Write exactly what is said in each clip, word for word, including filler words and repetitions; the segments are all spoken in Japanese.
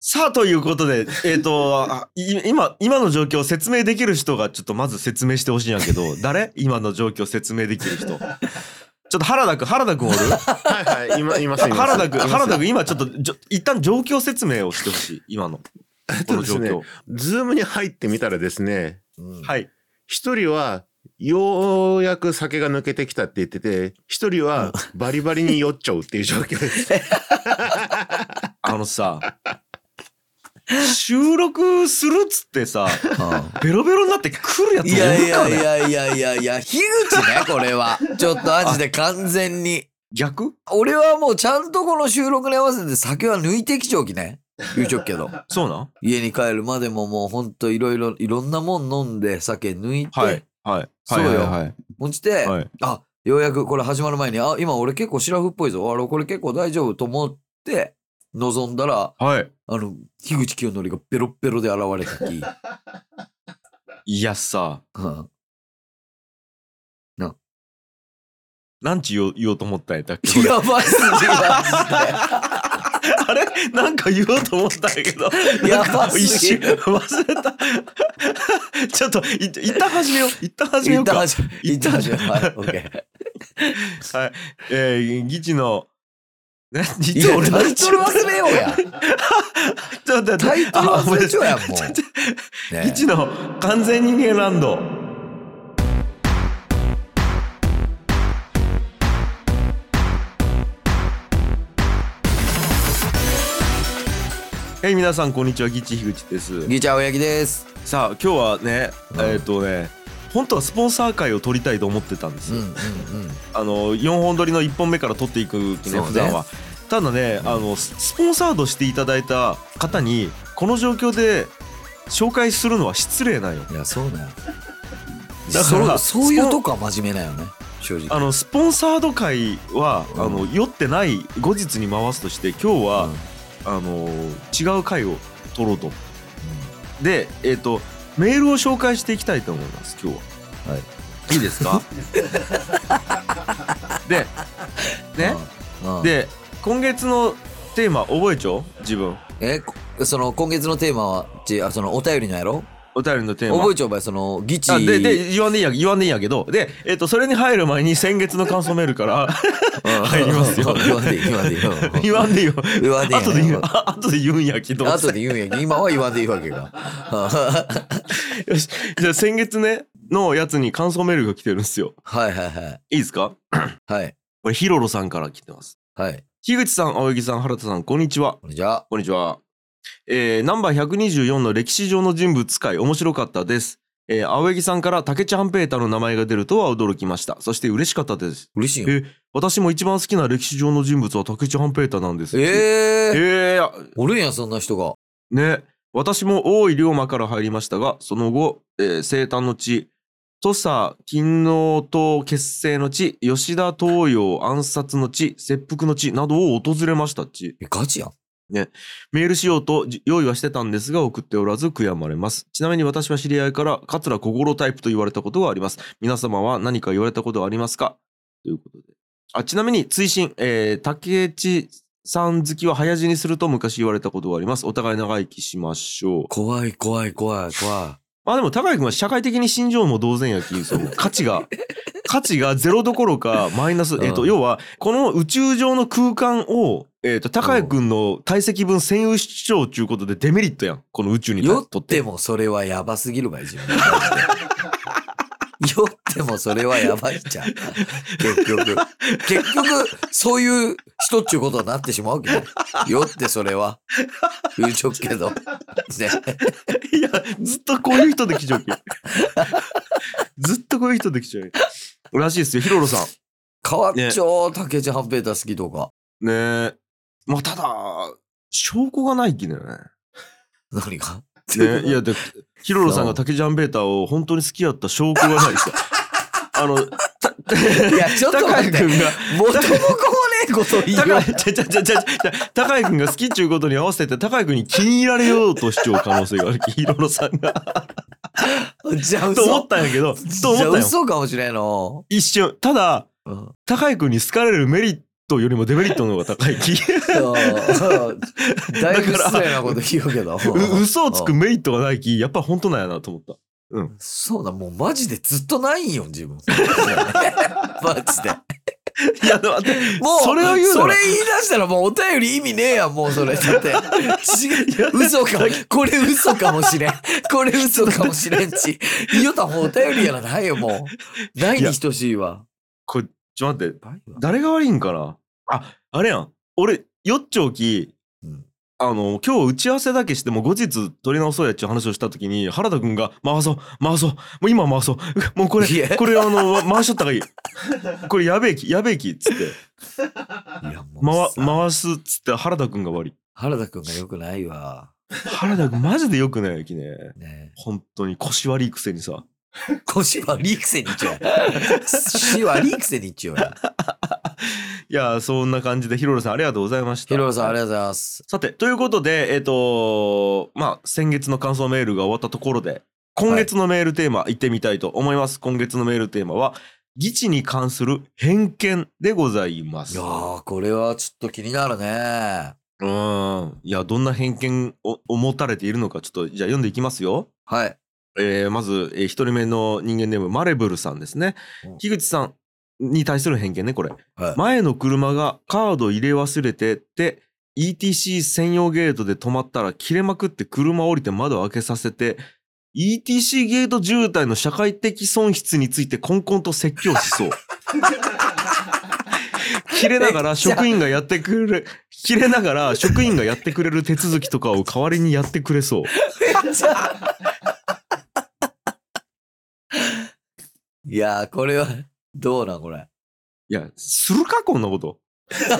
さあということで、えっ、ー、と今今の状況を説明できる人がちょっとまず説明してほしいんやけど、誰？今の状況を説明できる人。ちょっと原田くん原田くんおる？ はいはい、今いますいます。 原田くん原田くん今ちょっとじょ一旦状況説明をしてほしい。今のこの状況。 ズームに入ってみたらですね、 うん、はい。 一人はようやく酒が抜けてきたって言ってて、一人はバリバリに酔っちゃうっていう状況です。 あのさ。収録するっつってさ、ベロベロになって来るやつおるかね。 いやいやいやいやいや、樋口ね、これは。ちょっとマジで完全に。 逆？ 俺はもうちゃんとこの収録に合わせて酒は抜いてきちゃうきね。言うちょっけど。 そうなん？ 家に帰るまでももうほんといろいろ、いろんなもん飲んで酒抜いて。 はい。はい。 そうよ。 はいはいはい、 落ちて、 はい、 あ、ようやくこれ始まる前に、あ、今俺結構シラフっぽいぞ。あれこれ結構大丈夫と思って、望んだら、 はい、 あの樋口清則がベロッベロで現れたきいやさ、 うん、ななんち言おう、言おうと思ったんやったっけ。 やばいすぎマジであれなんか言おうと思ったんやけどやばすぎ一瞬忘れたちょっとい一旦始めよう一旦始めようか一旦始めようはい OK はいえー、議事のね、実は俺タイトル忘れようや。 ちょっと待って、 タイトル忘れちゃうやんもう。ギチの完全人間ランド。はい、皆さんこんにちは、ギチ樋口です。 ギチ青柳です。 さあ今日はね、うん、えっ、ー、とね。本当はスポンサー会を取りたいと思ってたんですよ、うんうんうん、あのよんほん撮りのいっぽんめから撮っていくね普段は。ただね、あのスポンサードしていただいた方にこの状況で紹介するのは失礼なんよ。 いやそうだよ。だからそういうとこは真面目だよね正直。 あのスポンサード会は、うん、あの酔ってない後日に回すとして今日は、うん、あの違う会を取ろうと、うん、でえっ、ー、とメールを紹介していきたいと思います今日は。はい、いいですか？でね、うんうん、で今月のテーマ覚えちゃう？自分えその今月のテーマはちあそのお便りのやろ？ お便りのテーマ覚えちゃうばいそのギチでで言わんでいいや言わんでいいやけどでえっ、ー、とそれに入る前に先月の感想メールから入りますよ。 言わんでいい言わんでいい言わんでいいよ。 言わんでいい。 後で言う後で言うんやけど。 後で言うんやけど今は言わんでいいわけか。 よしじゃあ先月ねのやつに感想メールが来てるんですよ。 はいはいはい。 いいですか？ はい。 これヒロロさんから来てます。 はい。 樋口さん、青柳さん、原田さん、こんにちは。 こんにちは。 こんにちは。えー、ナンバーひゃくにじゅうよんの歴史上の人物会面白かったです。えー、青柳さんから竹地半平太の名前が出るとは驚きました。そして嬉しかったです。 嬉しいよ。 えー、私も一番好きな歴史上の人物は竹地半平太なんです。 えー、 えー、 おるんやそんな人が。 ね、私も大井龍馬から入りましたが、その後、えー、生誕の地、土佐勤王党結成の地、吉田東洋暗殺の地、切腹の地などを訪れましたち。 え、ガチやん。 ね、メールしようと用意はしてたんですが送っておらず悔やまれます。ちなみに私は知り合いから桂小五郎タイプと言われたことがあります。皆様は何か言われたことはありますかということで。あ、ちなみに追伸、えー、竹地さん好きは早死にすると昔言われたことがあります。お互い長生きしましょう。 怖い怖い怖い怖い。 まあでも高井君は社会的に心情も同然やき、そう価値が価値がゼロどころかマイナス、えっと要はこの宇宙上の空間をえっと高井君の体積分占有主張ということでデメリットやんこの宇宙にとって。酔ってもそれはやばすぎるばい自分。酔ってもそれはやばいじゃん。結局結局そういう人っちゅうことになってしまうけど。酔ってそれは言うちょっけど、ね、 いやずっとこういう人で来ちゃうけずっとこういう人で来ちゃうらしいですよ。ヒロロさん変わっちゃう、ね、竹地半平太好きとかねえ。まあただ証拠がないきね。 何がね、いやでヒロロさんが竹地半平太を本当に好きやった証拠がないですよ。あのいやちょっと待って元も子もねえこと言うよ。 高井君が好きっちゅうことに合わせて高井君に気に入られようとしちゃう可能性がある。ヒロロさんがじゃあと思ったんやけどと思ったよ。 嘘かもしれんの一瞬。ただ、うん、高井君に好かれるメリットよりもデメリットの方が高い気だいぶ失礼なこと言うけど。 う嘘をつくメリットがない気、やっぱ本当なんやなと思った。うん。 そうだ、もうマジでずっとないんよ、自分。マジで。 いや、待って、 もう、 それを言うそれ言い出したらもうお便り意味ねえやん、もうそれ。だって、嘘か、これ嘘かもしれん。これ嘘かもしれんち。言うたらもうお便りやらないよ、もう。ないに等しいわ。 これ、ちょっと待って、誰が悪いんかな。あ、あれやん。俺、よっちょうき、うん、あの、今日打ち合わせだけしても後日取り直そうやっちゅう話をしたときに、原田くんが、回そう、回そう、もう今回そう、もうこれ、これあの、回しとった方がいい。これやべえき、やべえき、っつって。いやもう回、回すっつって原田くんが悪い。 原田くんが良くないわ。 原田くんマジで良くないきね。ね本当に腰悪いくせにさ。 腰悪いくせに一応や。腰悪いくせに一応や。 いや、そんな感じで、ヒロロさんありがとうございました。 ヒロロさんありがとうございます。 さて、ということで、えっと、まあ、先月の感想メールが終わったところで、今月のメールテーマ、行ってみたいと思います。今月のメールテーマは、義地に関する偏見でございます。 いやー、これはちょっと気になるね。 うん。いや、どんな偏見をを持たれているのか、ちょっと、じゃあ読んでいきますよ。 はい。 えー、まず、えー、一人目の人間ネーム、マレブルさんですね。うん、樋口さんに対する偏見ね、これ。はい、前の車がカード入れ忘れてって、イーティーシー 専用ゲートで止まったら切れまくって車降りて窓開けさせて、イーティーシー ゲート渋滞の社会的損失についてこんこんと説教しそう。切れながら職員がやってくれる、切れながら職員がやってくれる手続きとかを代わりにやってくれそう。 いやー、これは、どうなんこれ。 いや、するかこんなこと。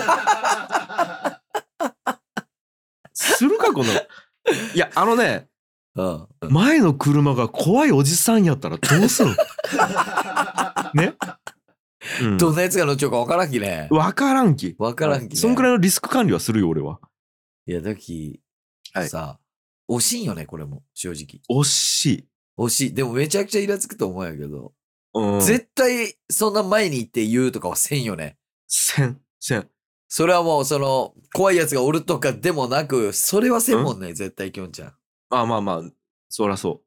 するかこんな。いや、あのね、うんうん、前の車が怖いおじさんやったらどうするね、 うん、どんなやつが乗っちゃうか分からんきね。 分からんき。 分からんきね。 そんくらいのリスク管理はするよ、俺は。 いや、だき、はい、さ、惜しいよね、これも、正直。 惜しい。 惜しい。でもめちゃくちゃイラつくと思うんやけど。 うん、 絶対、そんな前に行って言うとかはせんよね。 せん、せん。 それはもう、その、怖いやつがおるとかでもなく、それはせんもんね、うん、絶対きょんちゃん。 まあまあまあ、そらそう。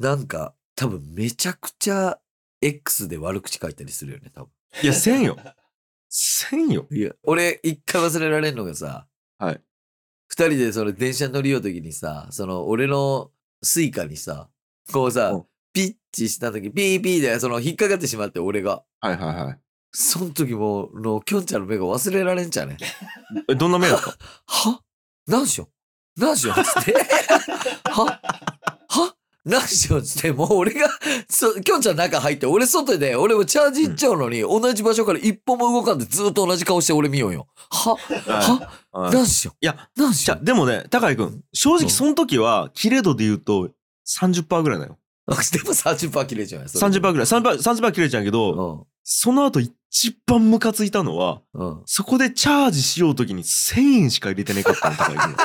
なんか、多分めちゃくちゃ X で悪口書いたりするよね、多分。 いや、せんよ。せんよ。 いや、俺、一回忘れられんのがさ、 はい。 二人でその電車乗りようときにさ、その、俺のスイカにさ、こうさ、うん、ピッチしたとき、ピーピーで、その、引っかかってしまって、俺が。 はいはいはい。 その時も、の、きょんちゃんの目が忘れられんちゃうね。 え、どんな目だったは何しよう何しようつって。はは何しようつって、もう俺が、そ、きょんちゃん中入って、俺外で、俺もチャージ行っちゃうのに、うん、同じ場所から一歩も動かんでずっと同じ顔して俺見ようよ。はは何しよういや、 何しようでもね、高井くん、正直その時は、切れ度で言うと、さんじゅっパーセント ぐらいだよ。 でも さんじゅっパーセント 切れちゃうよ。 さんじゅっパーセント ぐらい。さんじゅっパーセント、さんじゅっパーセント 切れちゃうけど、うん、その後一番ムカついたのは、うん、そこでチャージしようときにせんえんしか入れてねかったの、高井くん。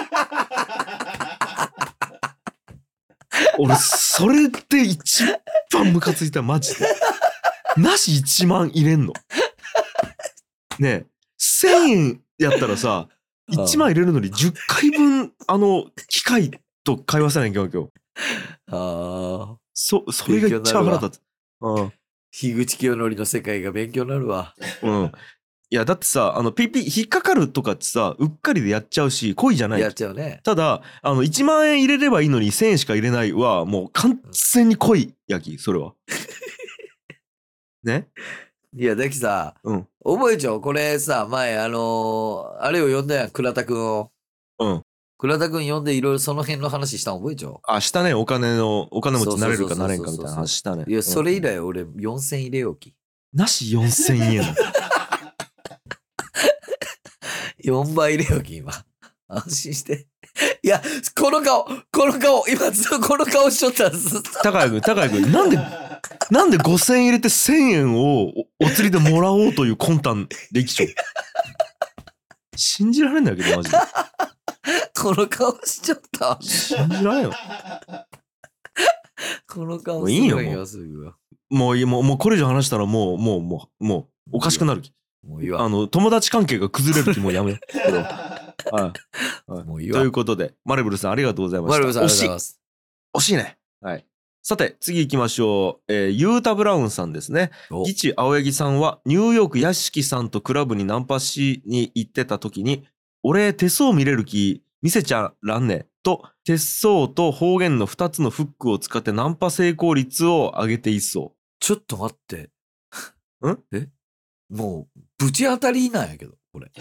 俺、それで一番ムカついた、マジで。なしいちまん入れんの。ねえ、せんえんやったらさ、いちまん入れるのにじゅっかいぶん、あの、機械と会話せないんけど、今日。 ああ。 そ、それが一番腹立つ。 うん。樋口清則の世界が勉強になるわ。 うん。いや、だってさ、あの、ピピ、引っかかるとかってさ、うっかりでやっちゃうし、恋じゃない。 やっちゃうね。 ただ、あの、いちまんえん入れればいいのにせんえんしか入れないは、もう完全に恋やき、それは。ね。 いや、だきさ、 うん。 覚えちゃうこれさ、前、あのー、あれを呼んだやん、倉田くんを。 うん。 倉田くん呼んでいろいろその辺の話したん覚えちゃうあ、したね。お金の、お金持ちになれるかなれんかみたいな話したね。 いや、それ以来俺よんせん入れようき。 なしよんせんえん。 よんばい入れようき、今。安心して。いや、この顔、この顔、今ずっとこの顔しとったんです。 高井君、高井君、なんで、なんでごせんえん入れてせんえんをお、お釣りでもらおうという魂胆できちゃう。信じられんだけど、マジで。 この顔しちゃった。 信じられんよ。 この顔すごいよ、すぐ。 もういい、もう、もうこれ以上話したらもう、もう、もう、もう、おかしくなるき。 もういいわ。 あの、友達関係が崩れる気もやめよう。これははいはいもういいわ。 ということで、マレブルさんありがとうございました。 マルブさんあり惜しいがとうございます。 惜しいね。はい。さて、次行きましょう。えー、ユータ・ブラウンさんですね。 おギチ青柳さんはニューヨーク屋敷さんとクラブにナンパしに行ってた時に、俺手相見れる気見せちゃらんねと、手相と方言のふたつのフックを使ってナンパ成功率を上げていそちょっと待って。 んえもう、ぶち当たりなんやけど、これ。 う。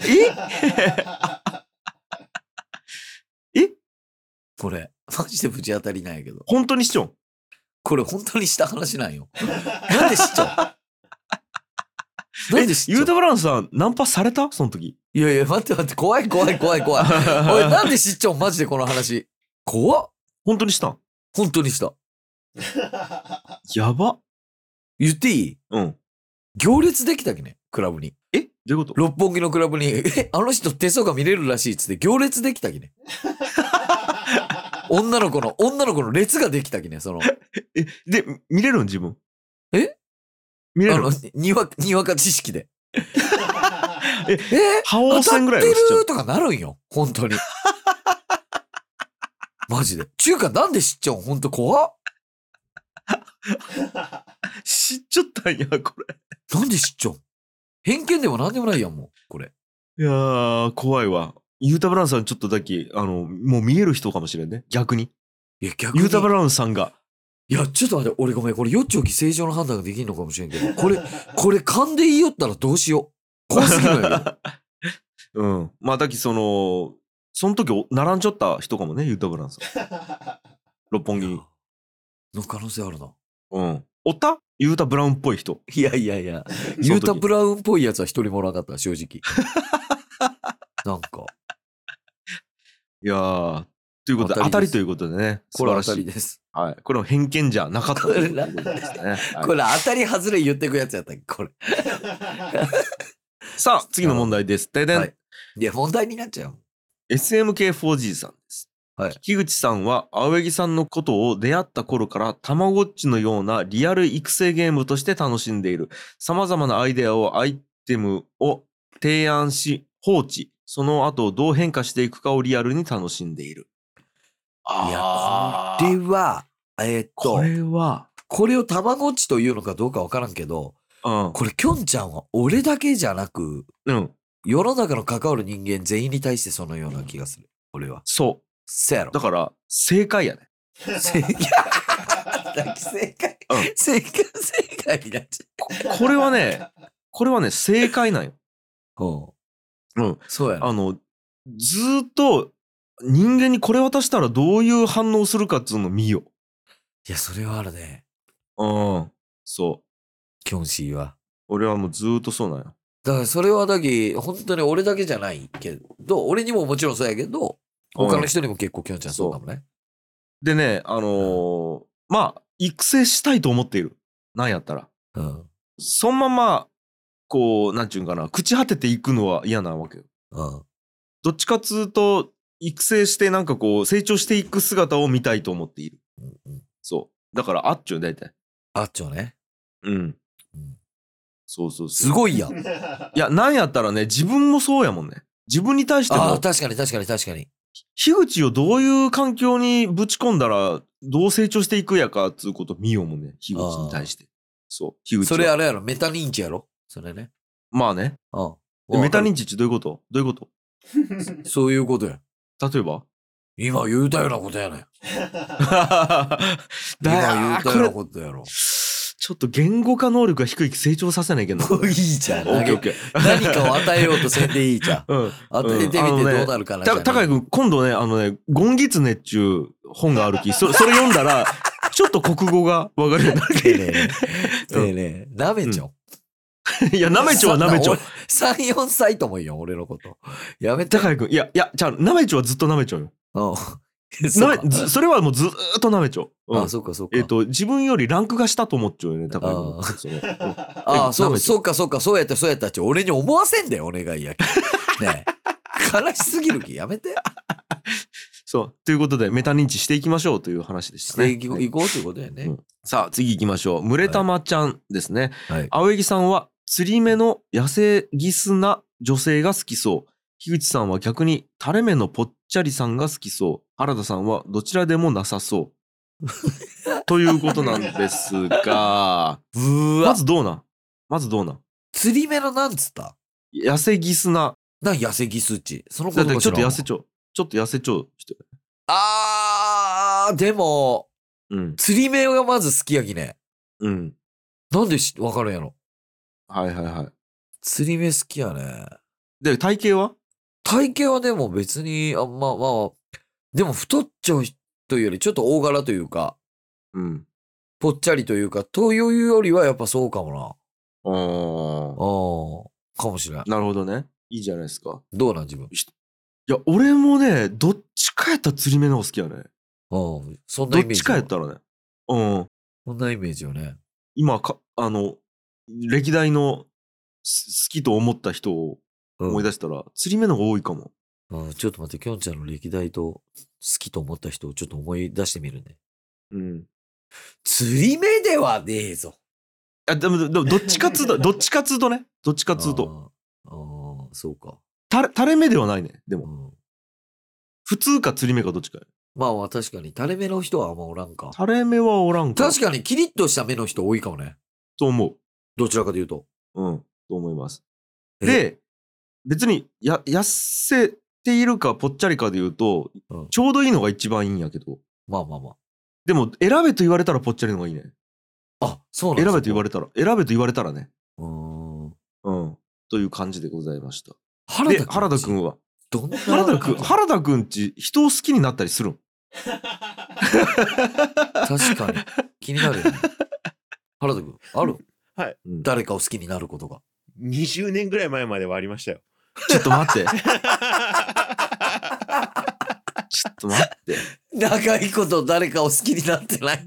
ええこれ。マジでぶち当たりなんやけど。 本当にしちょんこれ本当にした話なんよ。なんで知っちゃうなんで知っちゃうユータ・ブラウンさんナンパされたその時。 いやいや、待って待って、怖い怖い怖い怖い。おい、なんで知っちゃうマジでこの話。怖っ。 本当にしたん本当にした。 やば。 言っていいうん。 行列できたきね、クラブに。 えどういうこと六本木のクラブに、え、あの人手相が見れるらしいっつって行列できたきね。女の子の、女の子の列ができたきね、その。 え、で、見れるん自分。 え見れるあの、にわ、にわか知識で。 え、 え覇王戦ぐらい当たっては知っちゃうるとかなるんよ。本当に。マジで。中華なんで知っちゃうんほんと怖っ。 知っちゃったんや、これ。 なんで知っちゃうん偏見でもなんでもないやん、もう。これ。 いやー、怖いわ。ユータ・ブラウンさんちょっとだけ、あの、もう見える人かもしれんね。逆に。 いや、逆に。 ユータ・ブラウンさんが。 いや、ちょっと待って、俺ごめん。これ、よっちょき正常の判断ができんのかもしれんけど、これ、これ勘で言いよったらどうしよう。怖すぎるよ。 うん。まあ、だきその、その時お並んじゃった人かもね、ユータ・ブラウンさん。六本木に。 の可能性あるな。 うん。おったユータ・ブラウンっぽい人。 いやいやいや、 その時ユータ・ブラウンっぽいやつは一人もおらなかった、正直。なんか、 いやー、ということで、当当たりですたりということでね、素これ当晴らしたい。 りです。 はい。これは偏見じゃなかったということですね。はいこれ当たり外れ言ってくやつやったっけこれ。 さあ、次の問題です。ででん、 はい。いや、問題になっちゃう。 エスエムケーフォージー さんです。 はい。 樋口さんは青柳さんのことを出会った頃からたまごっちのようなリアル育成ゲームとして楽しんでいる。様々なアイデアをアイテムを提案し放置。その後どう変化していくかをリアルに楽しんでいる。 いや、これは、えーっと、 これは、 これをたまごっちというのかどうかわからんけど、 うん。 これ、きょんちゃんは俺だけじゃなく、 うん。 世の中の関わる人間全員に対してそのような気がする。俺は。 そせやろう。だ。から、正解やね。 正解。正解。 うん正解、正解になっちゃこれはね、これはね、正解なんよ。 う。 うん。 うん。そうやな。 あの、ずーっと人間にこれ渡したらどういう反応するかっつうの見よ。 いや、それはあるね。 うん。そう。 キョンシーは。 俺はもうずーっとそうなんよ。 だからそれはだけ、本当に俺だけじゃないけど、俺にももちろんそうやけど、他の人にも結構きょんちゃんそうかもね。 でね、あのーまあ、育成したいと思っている。なんやったら。 うん。 そのまま、こう、なんちゅうんかな、朽ち果てていくのは嫌なわけよ。 うん。 どっちかっつうと、育成してなんかこう、成長していく姿を見たいと思っている。 うんうん。 そう。だから、あっちゅう、大体。 あっちょね。 うん。 うん。 そうそうそう。 すごいやん。 いや、なんやったらね、自分もそうやもんね。自分に対してああ、 も、 確かに確かに確かに。 樋口をどういう環境にぶち込んだら、どう成長していくやかっつうこと見ようもんね。樋口に対して。そう。樋口は。 それあれやろ、メタ認知やろそれね。 まあね。 うん。 メタ認知。 知ってどういうことどういうことそういうことや。 例えば今言うたようなことやねん。 だ今言うたようなこれ、 ことやろ。 ちょっと言語化能力が低いき成長させないけどな。 もういいじゃん。 オッケーオッケー。 何かを与えようとせんでいいじゃん。 うん。 与えてみてどうなるかな。じゃたあね高井君、今度ね、あのね、ゴンギツネっちゅう本があるき、そそれ読んだら、ちょっと国語がわかるようになるねえねえねえ。ねえねえ。なめちょん。 き。いや、なめちょはなめちょ。 さん、よんさいともいいよ、俺のこと。やめて。 高井君、いや、いや、じゃあ、なめちょはずっとなめちょよ。 うん。 なそうかめずそれはもうずーっとなめちょ。うんあ、そうか、そうか。 えっと、自分よりランクが下と思っちゃうよね、高井君。 あーそのうんああ、そう、 舐めちゃそうか、そうか、そうやった、そうやったっち。俺に思わせんだよ、お願いやけ。ねえ。悲しすぎるき、やめて。 そう。ということで、メタ認知していきましょうという話でしね。 したていこういこうということだよね。 うんさあ、次行きましょう。群れたまちゃんですね。 はい。 青柳さんは釣り目の痩せギスな女性が好きそう。樋口さんは逆に垂れ目のぽっちゃりさんが好きそう。原田さんはどちらでもなさそう。ということなんですが、 うーわ。 まずどうなんまずどうなん釣り目のなんつった痩せギスな。 なん痩せギスっち。そのだってちょっこと知らんわと痩せちょう。ちょっと痩せちょうしてる。 あー、でも、 うん。 釣り目がまず好きやきね。 うん。 なんでしわかるんやろ。 はいはいはい。 釣り目好きやね。 で、体型は体型はでも別に、あんま、まあ、でも太っちゃうというより、ちょっと大柄というか、 うん。 ぽっちゃりというか、というよりはやっぱそうかもな。 あー。 ああ、かもしれん。 なるほどね。いいじゃないですか。 どうなん自分。 いや、俺もね、どっちかやったら釣り目の方が好きやね。 うん。そんなどっちイメージよ。 かやったらね。うん。 そんなイメージよね。 今か、あの、歴代のす好きと思った人をうん思い出したら、釣り目の方が多いかも。 うん、ちょっと待って、きょんちゃんの歴代と好きと思った人をちょっと思い出してみるね。 うん。 釣り目ではねえぞ。 あ、でも、でもどっちかつうと、どっちかつうとね。どっちかつうと。 あーあー、そうか。 垂れ、垂れ目ではないね。でも、 うん。 普通か釣り目かどっちかや。 まあまあ確かに、垂れ目の人はあんまおらんか。 垂れ目はおらんか。 確かにキリッとした目の人多いかもね。 と思どちらかというと。 う。うん。と思います。 えで、別に、や、痩せているかぽっちゃりかで言うと、 うん、 ちょうどいいのが一番いいんやけど。 まあまあまでも、選べと言われたらぽっちゃりの方がいいね。 あ。あ、そうなん選べと言われれたら、選べと言われたらね。 うーん。 うん。という感じでございました。 原で、原田くんはどんな原田くん、原田くんち、人を好きになったりするん確かに。気になるよね。原田くん、ある、 はい。 うん誰かを好きになることが。 にじゅうねんぐらい前まではありましたよ。 ちょっと待って。ちょっと待って。 長いこと誰かを好きになってない。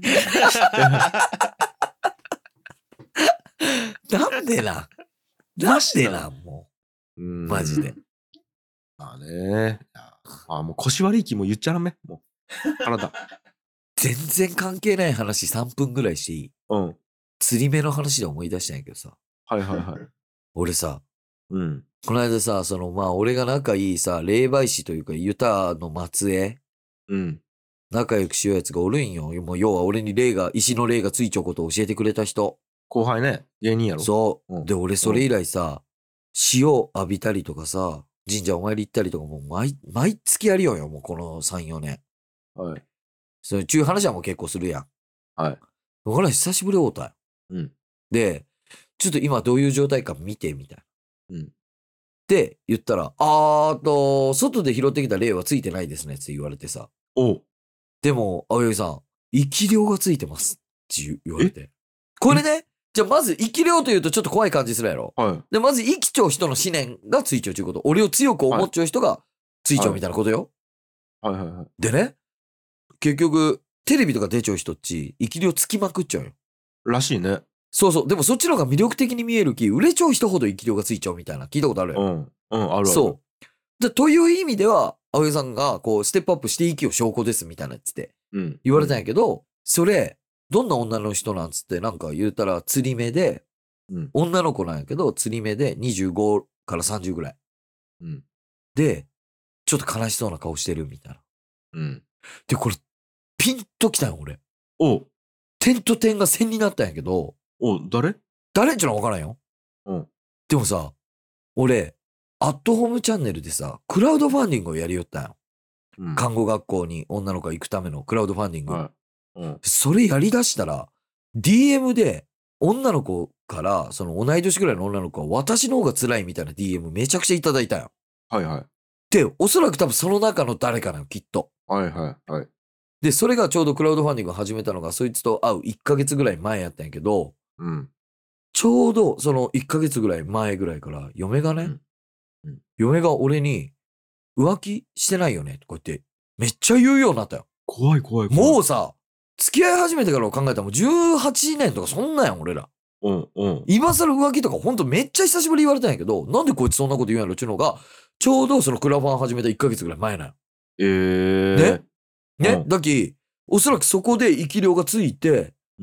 なんでな。なんでな、もうんう。マジで。。 まあね。あ、もう腰悪い気も言っちゃダメ。もう。原田。 全然関係ない話さんぷんぐらいしていい？ うん。 釣り目の話で思い出したんやけどさ。 はいはいはい。 俺さ、 うん。 この間さ、そのまあ俺が仲いいさ、霊媒師というかユタの末裔、 うん。 仲良くしようやつがおるんよ。もう要は俺に霊が、石の霊がついちゃうことを教えてくれた人。 後輩ね。芸人やろ。 そう。 うんで、俺それ以来さ、塩浴びたりとかさ、神社お参り行ったりとかもう毎、毎月やりようよ、もうこのさん、よねん。 はい。 それ、ちゅう話はもう結構するやん。 はい。 ほら、久しぶり会うたよ。 うん。 で、ちょっと今どういう状態か見て、みたいな。 うん。 で、言ったら、あーと、外で拾ってきた霊はついてないですね、って言われてさ。 おう。 でも、青柳さん、生き量がついてますって言う言われて。これね、じゃあまず生き量というとちょっと怖い感じするやろ。 はい。 で、まず生きちゃう人の思念がついちゃうということ。俺を強く思っちゃう人がついちゃうみたいなことよ。 はいはいはい。 でね、結局、テレビとか出ちゃう人っち、生き量つきまくっちゃうよ。 らしいね。 そうそう。でもそっちの方が魅力的に見えるき、売れちゃう人ほど生き量がついちゃうみたいな。聞いたことあるよ。 うん。うん、あるある。 そう。でという意味では、青柳さんがこう、ステップアップしていきよ証拠ですみたいなっつってう。うん。 言われたんやけど、それ、どんな女の人なんつってなんか言うたら釣り目で、 うん。 女の子なんやけど、釣り目でにじゅうごからさんじゅうぐらい。 うん。 で、ちょっと悲しそうな顔してるみたいな。 うん。 で、これ、ピンときたんよ、俺。 おう。 点と点が線になったんやけど、 おう、誰誰っちゅうのは分からんよ。 うん。 でもさ、俺、アットホームチャンネルでさ、クラウドファンディングをやりよったんよ。 うん。 看護学校に女の子が行くためのクラウドファンディング。 はい。うん。 それやりだしたら、ディーエム で女の子から、その同い年ぐらいの女の子は私の方が辛いみたいな ディーエム めちゃくちゃいただいたんよ。 はいはい。 で、おそらく多分その中の誰かなよ、きっと。 はいはいはい。 で、それがちょうどクラウドファンディングを始めたのが、そいつと会ういっかげつぐらい前やったんやけど、 うん。 ちょうどそのいっかげつぐらい前ぐらいから、嫁がね、 うんうん嫁が俺に、浮気してないよねとか言って、めっちゃ言うようになったよ。 怖い怖い怖い。 もうさ、付き合い始めてから考えたらもうじゅうはちねんとかそんなんやん、俺ら。 うんうん。 今更浮気とかほんとめっちゃ久しぶり言われたんやけど、なんでこいつそんなこと言うんやろっていうのが、ちょうどそのクラファン始めたいっかげつぐらい前なんよ。 ええー。 ねね、 うんだき、おそらくそこで生き量がついて、 うん。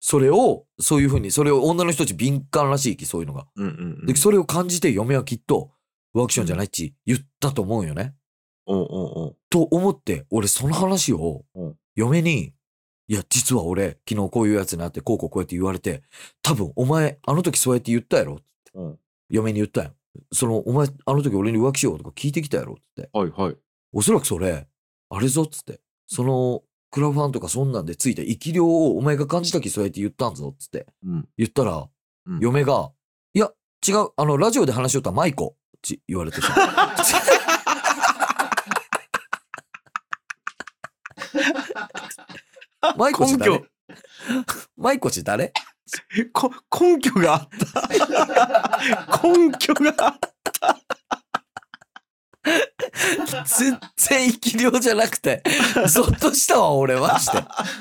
それを、そういうふうに、それを女の人たち敏感らしいき、そういうのが。 うんうんうん。 で、それを感じて嫁はきっと、ワークションじゃないっち言ったと思うよね。 おうおうおう。 と思って、俺その話をうん嫁に、いや、実は俺、昨日こういうやつになって、こうこうこうやって言われて、多分お前、あの時そうやって言ったやろ。 うん。 嫁に言ったやん。その、お前、あの時俺に浮気しようとか聞いてきたやろって。 はいはい。 おそらくそれ、あれぞっつって。その、クラファンとかそんなんでついた生き量をお前が感じたきそうやって言ったんぞっつって。 うん。 言ったら、 うん嫁が、いや、違う、あの、ラジオで話しよったマイコって言われてさ。マイコち誰マイコち誰こ根拠があった根拠があった全然生き量じゃなくて、ゾッとしたわ、俺、マジで。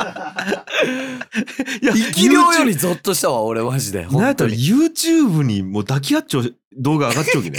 いや生き量よりゾッとしたわ、俺、マジで。 なんやったら本当に。 YouTube にもう抱き合っちゃう動画上がっちゃうきね。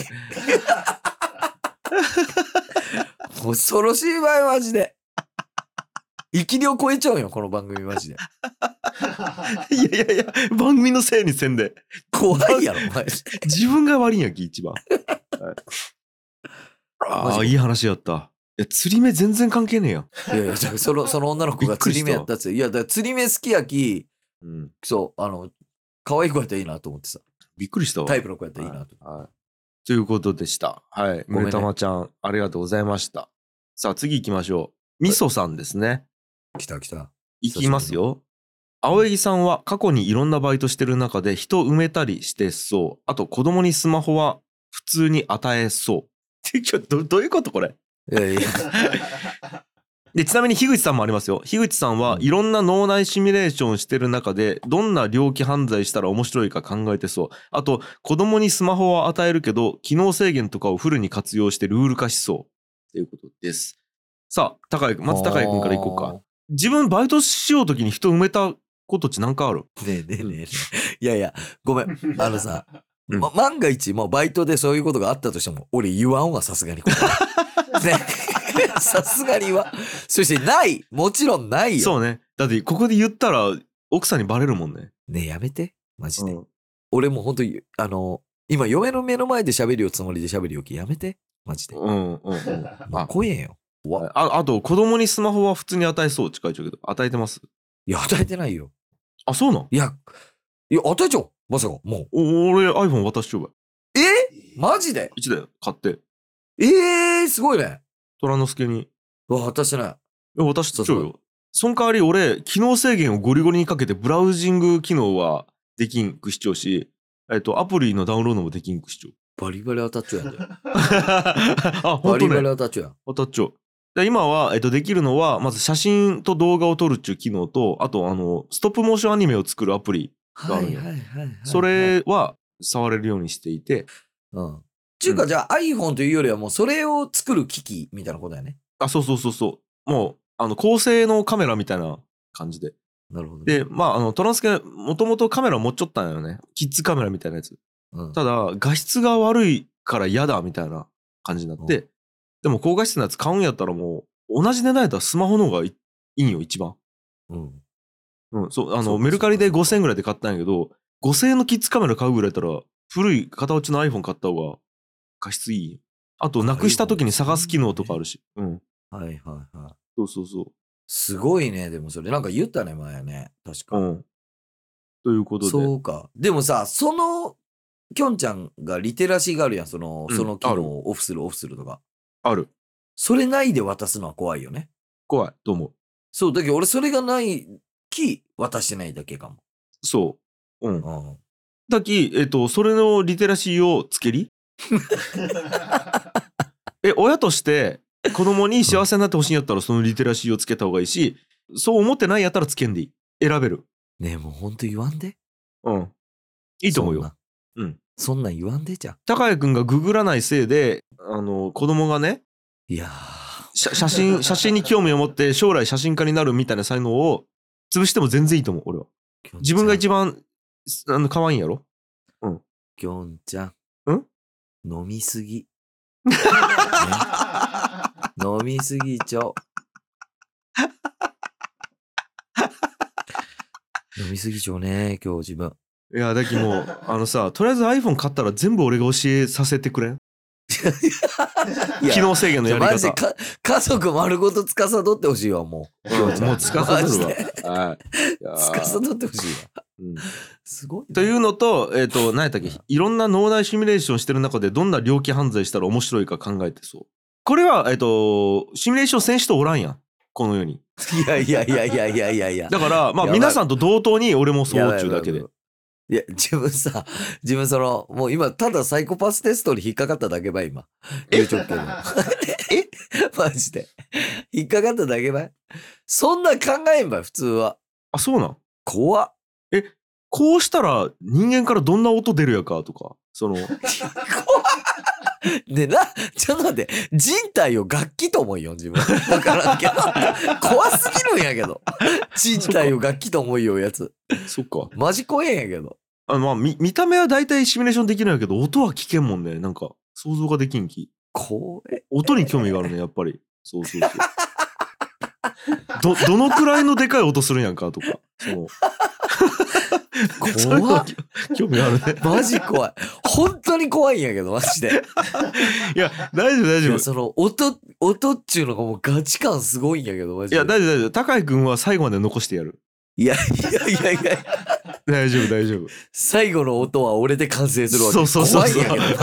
恐ろしいわよ、マジで。生き量超えちゃうよ、この番組、マジで。 いやいやいや、番組のせいにせんで。 怖いやろ、マジで。 自分が悪いんやき、一番。はいああ、 マジいい話やった。いや、釣り目全然関係ねえやん。 いやいや、じゃあその、その女の子が釣り目やったっつって。いや、だから釣り目好きやき、 うん。 そう、あの、可愛い子やったらいいなと思ってさ。 びっくりしたわ。 タイプの子やったらいいなと。 はい。ということでした。はい。 ごめんねむたまちゃん、ありがとうございました。さあ、次行きましょう。みそさんですね。 来た来た。 いきますよ。青柳さんは過去にいろんなバイトしてる中で人を埋めたりしてそう。あと子供にスマホは普通に与えそう。てかどどういうことこれ。 いやいや。 でちなみに樋口さんもありますよ。樋口さんはうんいろんな脳内シミュレーションしてる中でどんな猟奇犯罪したら面白いか考えてそう。あと子供にスマホは与えるけど機能制限とかをフルに活用してルール化しそうということです。さあ高井君、まず高井君からいこうか。自分バイトしようときに人埋めたことって何かある？ ねえねえねえねえ。いやいや、ごめん。あのさ、 うんま、万が一、もうバイトでそういうことがあったとしても、俺言わんわ、さすがに。ね。さすがには。そしてない。もちろんないよ。 そうね。だってここで言ったら奥さんにバレるもんね。 ねえ、やめて。マジで。 うん俺も本当に、あの、今、嫁の目の前で喋るよつもりで喋るよき、やめて。マジで。 うんうんうん。 もう怖えよ。わああと子供にスマホは普通に与えそうって書いてあるけど与えてます？ いや、与えてないよ。 あ、そうなん？ いや、いや、与えちゃおう。まさか、もう。 お俺 iPhone 渡しちゃうわ。 えマジでいちだよ買ってええー、すごいね。 虎之助に。 うわ、渡してない。 いや渡しちゃうそうそよ。その代わり俺機能制限をゴリゴリにかけてブラウジング機能はできんくしちゃうし、えっとアプリのダウンロードもできんくしちゃう。 バリバリ当たっちゃうやんで。 あ、 バ本当リバリね。 当たっちゃうやん。 当たっちゃう。で今は、えっと、できるのは、まず写真と動画を撮るっていう機能と、あと、あの、ストップモーションアニメを作るアプリ。があるんよはいはいはいはい。 そ、れは触れるようにしていて、 うん。ちゅうか、じゃあ iPhone というよりはもうそれを作る機器みたいなことだよね。 あ、そうそうそうそう。もう、あの、高性能カメラみたいな感じで。 なるほどね。 で、まあ、あの、トランスケ、もともとカメラ持っちゃったんよね。キッズカメラみたいなやつ。 うん、 ただ、画質が悪いから嫌だみたいな感じになって、 うでも高画質のやつ買うんやったらもう、同じ値段やったらスマホの方がいいいんよ、一番。 うん。 うん、そう、あの、 そうかメルカリでそうかごせんえんぐらいで買ったんやけど、ごせんえんのキッズカメラ買うぐらいやったら、古い片落ちの iPhone 買った方が画質いいよ。あと、なくした時に探す機能とかあるし。うん。 はいはいはい。 そうそうそすごいね、でもそれ。なんか言ったね、前ね。確う。 か。 うん。ということで。 そうか。でもさ、その、きょんちゃんがリテラシーがあるやん、その、 うんその機ある能をオフするオフするとか。 ある。 それないで渡すのは怖いよね。 怖いと思う。 そう、だけど俺それがないき、渡してないだけかも。 そう。うん。 うん。 だき、えっと、それのリテラシーをつけりえ、親として子供に幸せになってほしいんやったらそのリテラシーをつけた方がいいし、そう思ってないやったらつけんでいい。選べる。 ねえ、もうほんと言わんで。 うん。いいと思うよ。 そんなうん。 そんなん言わんでじゃん。 高谷くんがググらないせいで、あの、子供がね、 いや写写真、写真に興味を持って将来写真家になるみたいな才能を潰しても全然いいと思う、俺は。 ー。 自分が一番。 番、あの、可愛いんやろ？ きょんちゃん。 ん飲みすぎ。ね飲みすぎちょ。 飲みすぎちゃうね、今日自分。 いや、だけどもう、あのさ、とりあえず iPhone 買ったら全部俺が教えさせてくれんいや機能制限のやりマジで方。 か家族丸ごと司ってほしいわ、もう。 うんもう司るわ。 マジではい。いやー司ってほしいわ。 うんすごい、ね。 というのと、えっ、と、何やったっけ、いろんな脳内シミュレーションしてる中でどんな猟奇犯罪したら面白いか考えてそう。これは、えっ、と、シミュレーションせん人おらんやん。この世に。 いやいやいやいやいやいやいや。 だから、まあやばい皆さんと同等に俺もそうっちゅうだけでやばいやばいやば。いや、自分さ、自分その、もう今、ただサイコパステストに引っかかっただけばい、今。言うちょっけど。えマジで。引っかかっただけばい。そんな考えんばい、普通は。 あ、そうなん。 怖っ。 こうしたら人間からどんな音出るやかとか、その、 怖っ。でな、ちょっと待って、人体を楽器と思いよ、自分。わからんけど。怖すぎるんやけど。人体を楽器と思いよ、やつ。 そっか。 マジ怖えんやけど。 あの、まあ、見、見た目は大体シミュレーションできるんやけど、音は聞けんもんね。なんか、想像ができんき。 怖え。 音に興味があるね、やっぱり。そうそうそう。ど、どのくらいのでかい音するんやんかとか。その、そういうの怖っ。 興味あるね。 マジ怖い。本当に怖いんやけど、マジで。 いや、大丈夫大丈夫。 いや、その、音、音っちゅうのがもうガチ感すごいんやけど、マジで。 いや、大丈夫大丈夫。高井くんは最後まで残してやる。 いやいやいやいや、 大丈夫大丈夫。 最後の音は俺で完成するわけ。 そうそうそうそう怖いんやけど。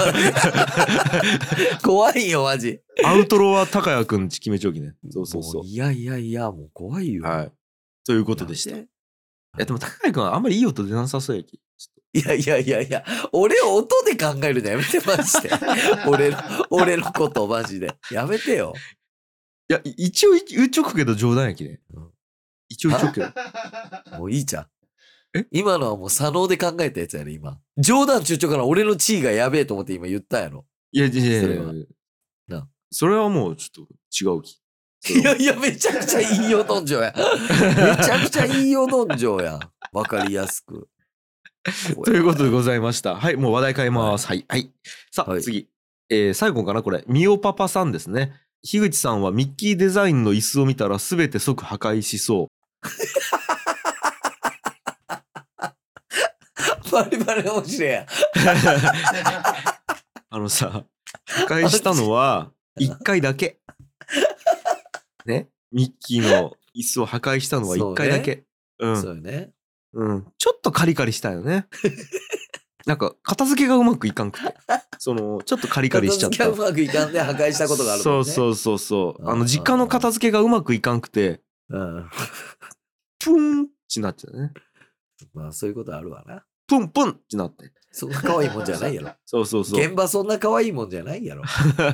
怖いよ、マジ。 アウトロは高谷くんち決めちょきね。そうそうそうもいやいやいや、もう怖いよ。 はい。ということでした。いなんでや、でも高谷くんはあんまりいい音出なさそうやき。 いやいやいやいや、俺を音で考えるのやめて、マジで。俺の、俺のこと、マジで。やめてよ。 いや、い一応言っちょくけど冗談やきね。 うん一応言っちょくけど。 もういいじゃん。 え今のはもう左脳で考えたやつやね、今。冗談中長から俺の地位がやべえと思って今言ったやろ。 いやいやいやいやそれはなそれはもうちょっと違うき。 いやいや、めちゃくちゃいいよ、どんじょうや。めちゃくちゃいいよ、どんじょうや。わかりやすく。 ということでございました。はい、もう話題変えます。はい、はい。さあ、 はい次。えー最後かな、これ。みおパパさんですね。樋口さんはミッキーデザインの椅子を見たらすべて即破壊しそう。 バリバリ面白いやん。 あのさ、破壊したのは一回だけ。ね。ミッキーの椅子を破壊したのは一回だけ。うそうよね。 うん。ちょっとカリカリしたよね。なんか、片付けがうまくいかんくて。その、ちょっとカリカリしちゃった片付けがう。まくいかんで破壊したことがあるもんね。 そうそうそうそう。あの、 うん実家の片付けがうまくいかんくて、 うん。 プーンってなっちゃうね。 まあそういうことあるわな。 プンプンってなって。 そんな可愛いもんじゃないやろ。 そうそうそう。 現場そんな可愛いもんじゃないやろ。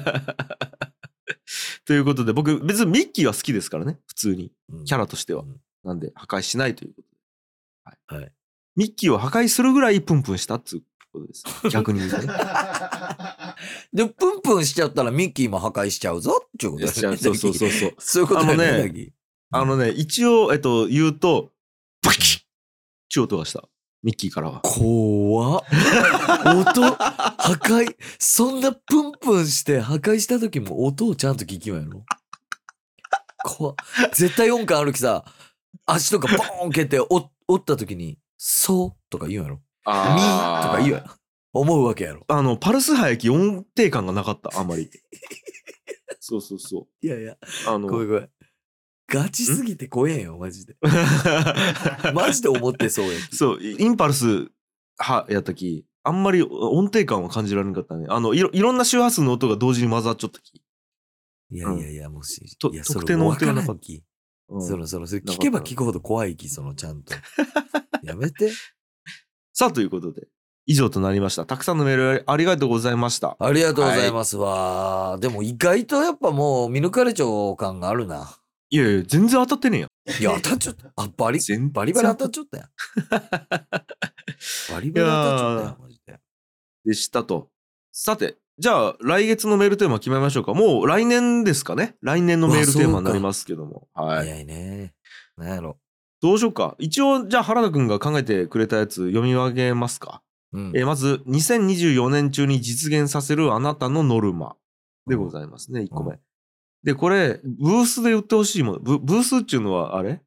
ということで、僕、別にミッキーは好きですからね。普通に。 うんキャラとしては。 うんなんで、破壊しないということで。はい。 はい。 ミッキーを破壊するぐらいプンプンしたっていうことです。逆に言うとね。 で、プンプンしちゃったらミッキーも破壊しちゃうぞっていうことだよね。 そうそうそうそう。 そういうことだよね。 あのねダギあのね、一応、えっと、言うと、バキッって音がした。ミッキーからは。 怖っ。音、破壊。そんなプンプンして破壊した時も音をちゃんと聞きようやろ。怖っ。絶対音感あるきさ、足とかボーン蹴って折った時に、そうとか言うんやろ。みーとか言うやろ。思うわけやろ。 あの、パルス波焼き音程感がなかった、あんまり。そうそうそいやいや、 う。あの、 ごめんごめん。ガチすぎて怖えよ、マジで。マジで思ってそうや。 そう、インパルスはやったき、あんまり音程感は感じられなかったね。あの、いろいろんな周波数の音が同時に混ざっちゃったき。 いやいやいや、もし、 といや、 特定の音程がなかったそれ分からんき。 うんその、その、それ聞けば聞くほど怖いき、その、ちゃんと。やめて。 さあ、ということで、以上となりました。たくさんのメールありがとうございました。 ありがとうございますわ、でも意外とやっぱもう見抜かれちゃう感があるな。 いやいや、全然当たってねえやん。 いや、当たっちゃった。あ、バリ、 全然バリバリ当たっちゃったやん。バリバリ当たっちゃったやん、マジで。 でしたと。さて、じゃあ、来月のメールテーマ決めましょうか。もう来年ですかね。来年のメールテーマになりますけども。はい。 早いね。なんやろ。 どうしようか。一応、じゃあ原田くんが考えてくれたやつ読み上げますか。 うん。 えーまず、にせんにじゅうよねん中に実現させるあなたのノルマでございますね、いっこめ。 うで、これ、ブースで売ってほしいもの。ブブースっていうのはあれ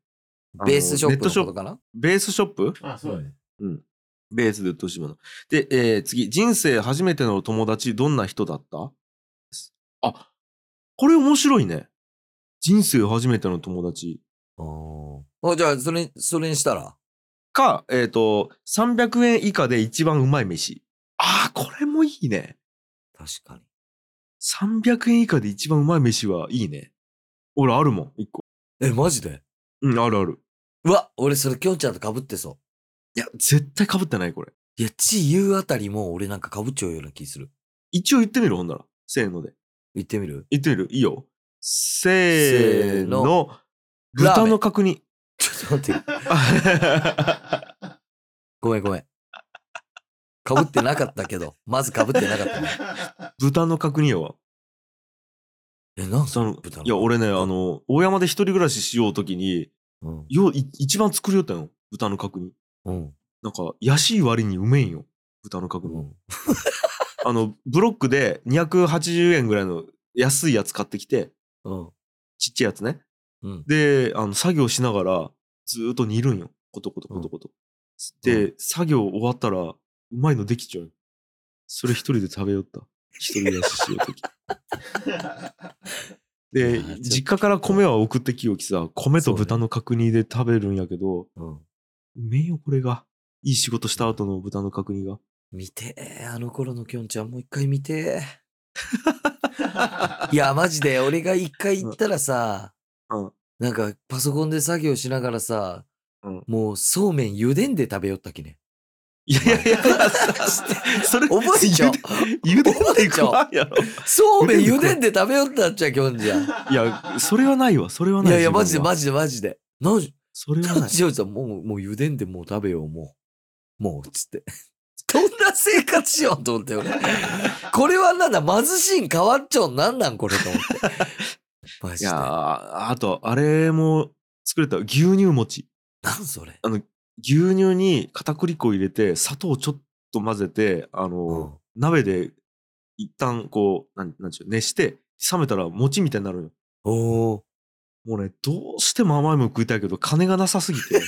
ベースショップのことかな。 ベースショップ。 あ、そうだね。 うん。ベースで売ってほしいもの。で、えー、次。人生初めての友達、どんな人だった？あ、これ面白いね。人生初めての友達。 あ、じゃあ、それ、それにしたらか、えっ、ー、と、さんびゃくえん以下で一番うまい飯。ああ、これもいいね。 確かに。 さんびゃくえん以下で一番うまい飯はいいね。俺あるもん、一個。 え、マジで？ うん、あるある。 うわ、俺それきょんちゃんと被ってそう。 いや、絶対被ってないこれ。 いや、ち言うあたりも俺なんか被っちゃうような気する。 一応言ってみるほんなら。せーので。 言ってみる？ 言ってみる？いいよ。せーの。豚の角煮。 ちょっと待って。ごめんごめん。被ってなかったけど、まず被ってなかったね。 豚の角煮やわ。 え、なんすか？ いや、俺ね、あの、大山で一人暮らししようときに、 うん、 よい一番作りよったよ。豚の角煮。 うん。 なんか、安い割にうめえんよ。豚の角煮。 うん、 あの、ブロックでにひゃくはちじゅうえんぐらいの安いやつ買ってきて、 うん、 ちっちゃいやつね。 うん、 で、あの、作業しながら、ずーっと煮るんよ。コトコトコトコト。うん、で、うん、作業終わったら、うまいのできちゃう。それ一人で食べよった。一人暮らししようとき。で、実家から米は送ってきよきさ、米と豚の角煮で食べるんやけど、う, ね、うん、うめえよ、これが。いい仕事した後の豚の角煮が。 見てー、あの頃のきょんちゃんもう一回見てー。いや、マジで、俺が一回行ったらさ、うんうん、なんかパソコンで作業しながらさ、うん、もうそうめん茹でんで食べよったきね。 いやいやいや、それ、 覚えちゃう。 茹でんで怖いやろ。 そうめん茹でんで食べよったっちゃ、きょんちゃん。 いや、それはないわ、それはない。 いやいや、マジでマジでマジで。なじ、 それはない。 ジョーさん、もう、もう茹でんでもう食べよう、もう。もう、つって。どんな生活しようと思って、俺。これはなんだ、貧しいん変わっちゃうなんなんこれと思って。マジで。 いやあと、あれも作れた牛乳餅。 なんそれ？ あの、牛乳に片栗粉を入れて、砂糖をちょっと混ぜて、あの、うん、鍋で一旦こう、なん、なんちゅう、熱して、冷めたら餅みたいになるよ。 おー。 もうね、どうしても甘いもの食いたいけど、金がなさすぎて。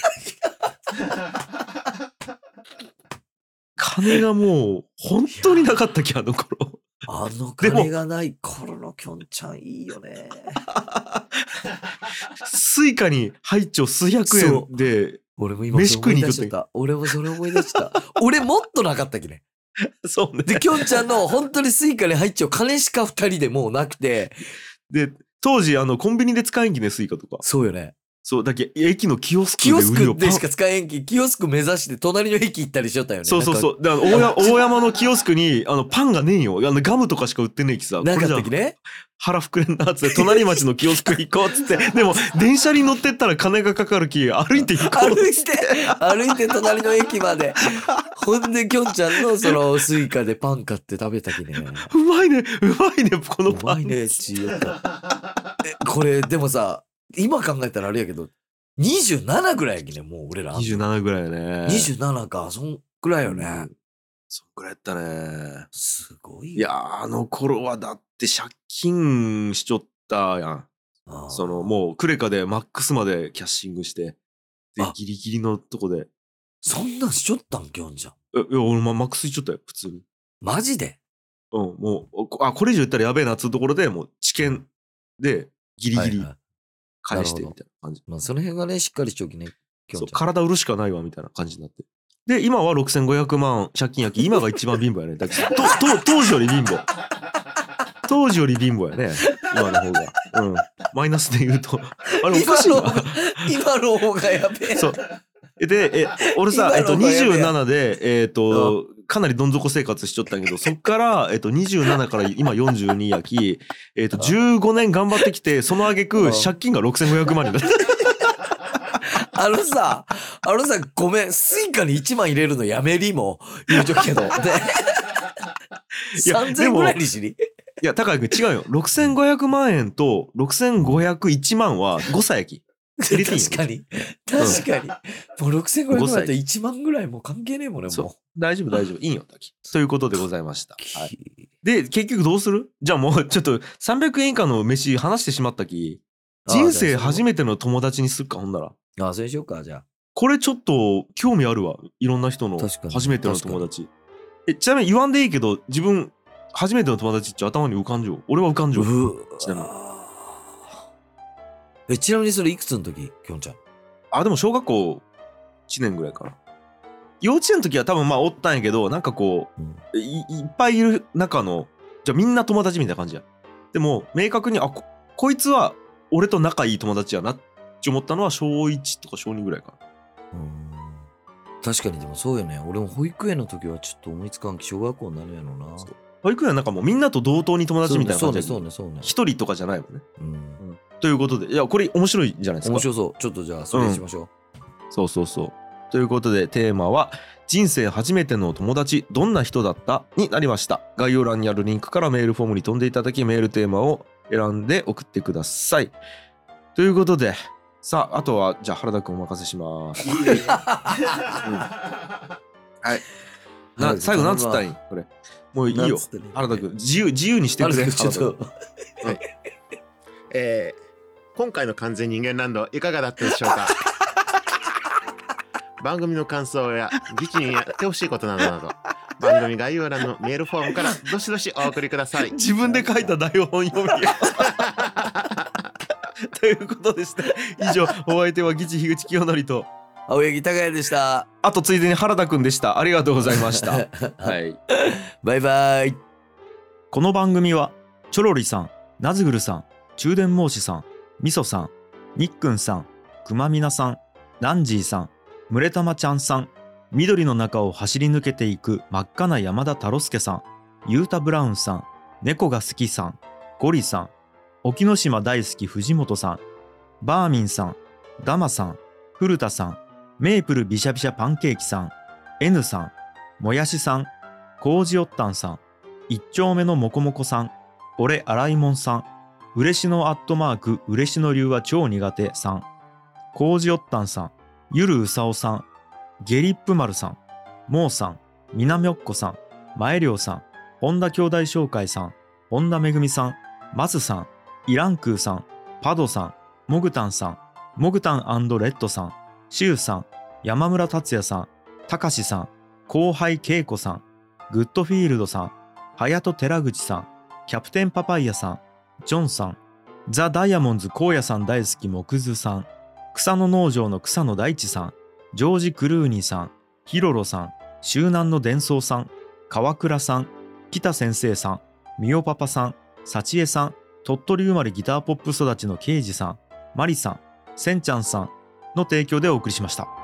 金がもう、本当になかったき、あの頃。 あの金がない頃のきょんちゃんいいよね。 スイカに入っちゃう数百円で、 俺も今飯食いに行くった。俺もそれ思い出した。俺もっとなかったきね。 そうね。 で、きょんちゃんの本当にスイカに入っちゃう金しか二人でもうなくて。 で、当時あのコンビニで使えんきね、スイカとか。 そうよね。 そうだけ駅のキオスクでキオスクでしか使えんき、キオスク目指して隣の駅行ったりしよったよね。 そうそうそう。だから大山のキオスクにあのパンがねえよ。あのガムとかしか売ってねえきさ。 なかったきね。 腹膨れんなっつって隣町のキオスク行こうっつって。でも電車に乗ってったら金がかかるき歩いて行こうっつって。 歩いて歩いて隣の駅まで。ほんできょんちゃんのそのスイカでパン買って食べたきね。 うまいね、うまいねこのパン。 うまいねちよった。えこれでもさ今考えたらあれやけど。にじゅうななぐらいやきね、もう俺ら。 にじゅうななぐらいやね。 にじゅうななか、そんぐらいよね。うん、 そんぐらいやったね。 すごい。 いや、あの頃はだって借金しちょったやん。その、もうクレカでマックスまでキャッシングして、で、ギリギリのとこで。 そんなんしちょったんきょんじゃん。 え、いや、俺マックスいっちゃったよ、普通に。 マジで？ うん、もう、あ、これ以上言ったらやべえなっつうところで、もう知見でギリギリ。はいはい、返してみたいな感じ。 まあその辺がねしっかりしときね。 そう体売るしかないわみたいな感じになって。で今はろくせんごひゃくまん借金やき今が一番貧乏やね。だけどとと当時より貧乏。当時より貧乏やね今の方が。うん。マイナスで言うとあれおかしいな。 今の方がやべえ。 そう。でえ俺さえっとにじゅうななでえっとかなりどん底生活しちゃったんやけど、そっから、えっと、にじゅうななから今よんじゅうにやき、えっと、じゅうごねん頑張ってきて、その挙句、借金がろくせんごひゃくまんになった。 あのさ、あのさ、ごめん、スイカにいちまん入れるのやめりも言うとくけど。で、さんぜんぐらいにしり。 いや、高井君違うよ。ろくせんごひゃくまんえんとろくせんごひゃくいちまんはごさいやき。 確かに。確かに。もうろくせんごひゃくまんといちまんぐらいもう関係ねえもんね、もう。 大丈夫、大丈夫。いいよ、滝。ということでございました。はい、で、結局どうする？じゃあもうちょっとさんびゃくえん以下の飯話してしまったき、人生初めての友達にするか、ほんなら。 ああ、それにしようか、じゃあ。 これちょっと興味あるわ。いろんな人の確かに初めての友達。え、ちなみに言わんでいいけど、自分、初めての友達って頭に浮かんじゃう。俺は浮かんじゃう。 うちなみに。 え、ちなみにそれいくつの時、きょんちゃん。 あ、でも小学校いちねんぐらいかな。幼稚園の時は多分まあおったんやけど、なんかこう、 うん、 い, いっぱいいる中の、じゃあみんな友達みたいな感じや。でも、明確に、あ、こ、こいつは俺と仲いい友達やなって思ったのは小いちとか小にぐらいかな。 うん、確かにでもそうよね。俺も保育園の時はちょっと思いつかんき、小学校になるやろな。 保育園はなんかもうみんなと同等に友達みたいな感じで。 そうね、そうね、そうね。 一人とかじゃないもんね。 うん。 ということで、いや、これ面白いじゃないですか。 面白そう。ちょっとじゃあ、それにしましょう。 うん、そうそうそう。ということで、テーマは、人生初めての友達、どんな人だったになりました。概要欄にあるリンクからメールフォームに飛んでいただき、メールテーマを選んで送ってください。ということで、さあ、あとは、じゃあ、原田くんお任せします。うん、はい。な最後、なんつったらいいこれ。もういいよ。原田くん、自由、自由にしてくれ。 ちょっと。 はい。えー、今回の完全人間ランドいかがだったでしょうか。番組の感想やギチにやってほしいことなどなど番組概要欄のメールフォームからどしどしお送りください。 自分で書いた台本読みということでした。以上、お相手はギチ樋口清則と青柳高也でした。 あとついでに原田くんでした。ありがとうございました。はい。 バイバイ。 この番組はチョロリさん、ナズグルさん、中電申しさん、みそさん、にっくんさん、くまみなさん、ナンジーさん、むれたまちゃんさん、緑の中を走り抜けていく真っ赤な山田太郎介さん、ゆうたブラウンさん、猫が好きさん、ゴリさん、沖ノ島大好き藤本さん、バーミンさん、ダマさん、古田さん、メープルビシャビシャパンケーキさん、N さん、もやしさん、コージオッタンさん、一丁目のもこもこさん、俺洗いもんさん、うれしのアットマークうれしの流は超苦手さん、コージオッタンさん、ゆるうさおさん、ゲリップ丸さん、モーさん、みなみょっこさん、まえりょうさん、本田兄弟紹介さん、本田めぐみさん、マスさん、イランクーさん、パドさん、モグタンさん、モグタン&レッドさん、シュウさん、山村達也さん、たかしさん、後輩けいこさん、グッドフィールドさん、はやと寺口さん、キャプテンパパイヤさん、ジョンさん、ザ・ダイヤモンズ荒野さん大好き木図さん、草の農場の草野大地さん、ジョージ・クルーニーさん、ヒロロさん、周南の伝送さん、川倉さん、北先生さん、みおパパさん、幸恵さん、鳥取生まれギターポップ育ちのケイジさん、マリさん、せんちゃんさんの提供でお送りしました。